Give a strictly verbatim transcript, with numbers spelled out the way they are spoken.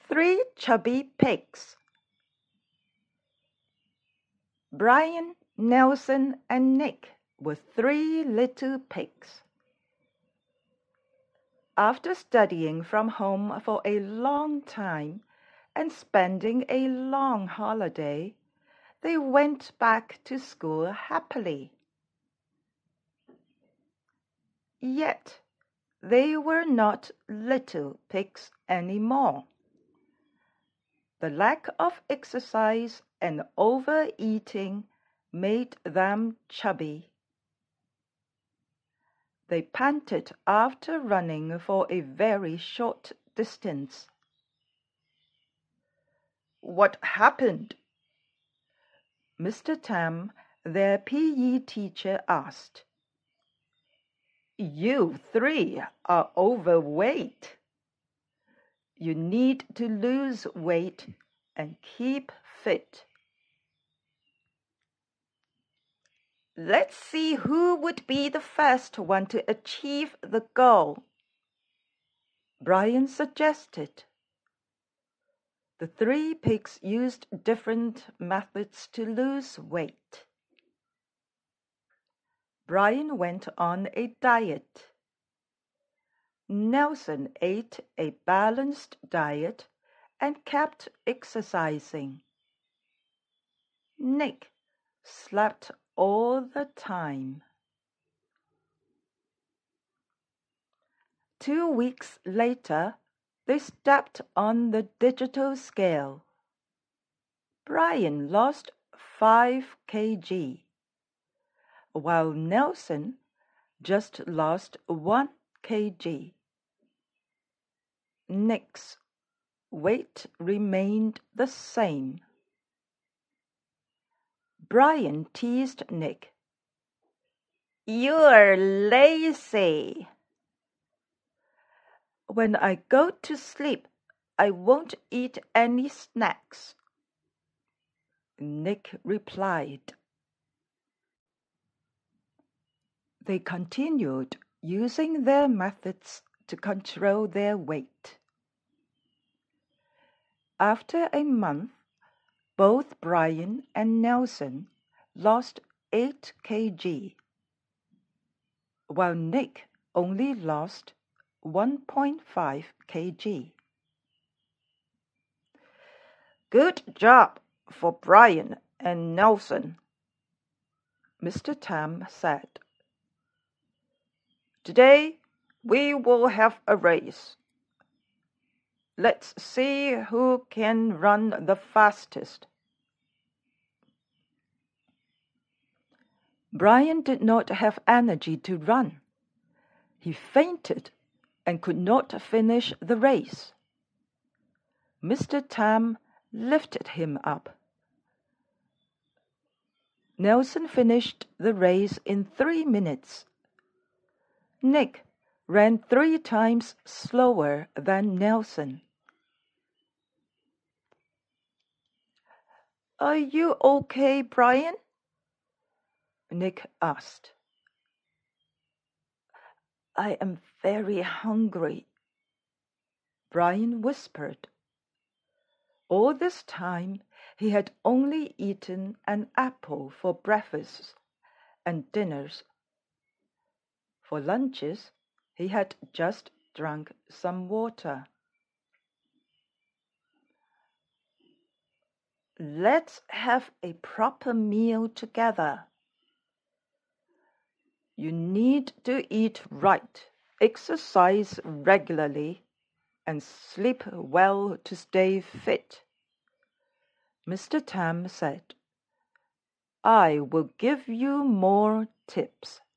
Three chubby pigs. Brian, Nelson, and Nick were three little pigs. After studying from home for a long time and spending a long holiday, they went back to school happily. Yet they were not little pigs anymore. The lack of exercise and overeating made them chubby. They panted after running for a very short distance. "What happened?" Mister Tam, their P E teacher, asked. "You three are overweight. You need to lose weight and keep fit. Let's see who would be the first one to achieve the goal," Brian suggested. The three pigs used different methods to lose weight. Brian went on a diet. Nelson ate a balanced diet and kept exercising. Nick slept all the time. Two weeks later, they stepped on the digital scale. Brian lost five kilograms, while Nelson just lost one kilogram. Nick's weight remained the same. Brian teased Nick. "You're lazy." "When I go to sleep, I won't eat any snacks," Nick replied. They continued using their methods to control their weight. After a month, both Brian and Nelson lost eight kilograms, while Nick only lost one point five kilograms. "Good job for Brian and Nelson," Mister Tam said. "Today we will have a race. Let's see who can run the fastest." Brian did not have energy to run. He fainted and could not finish the race. Mister Tam lifted him up. Nelson finished the race in three minutes. Nick ran three times slower than Nelson. "Are you okay, Brian?" Nick asked. "I am very hungry," Brian whispered. All this time he had only eaten an apple for breakfast and dinners. For lunches, he had just drunk some water. "Let's have a proper meal together. You need to eat right, exercise regularly, and sleep well to stay fit," Mister Tam said. "I will give you more tips."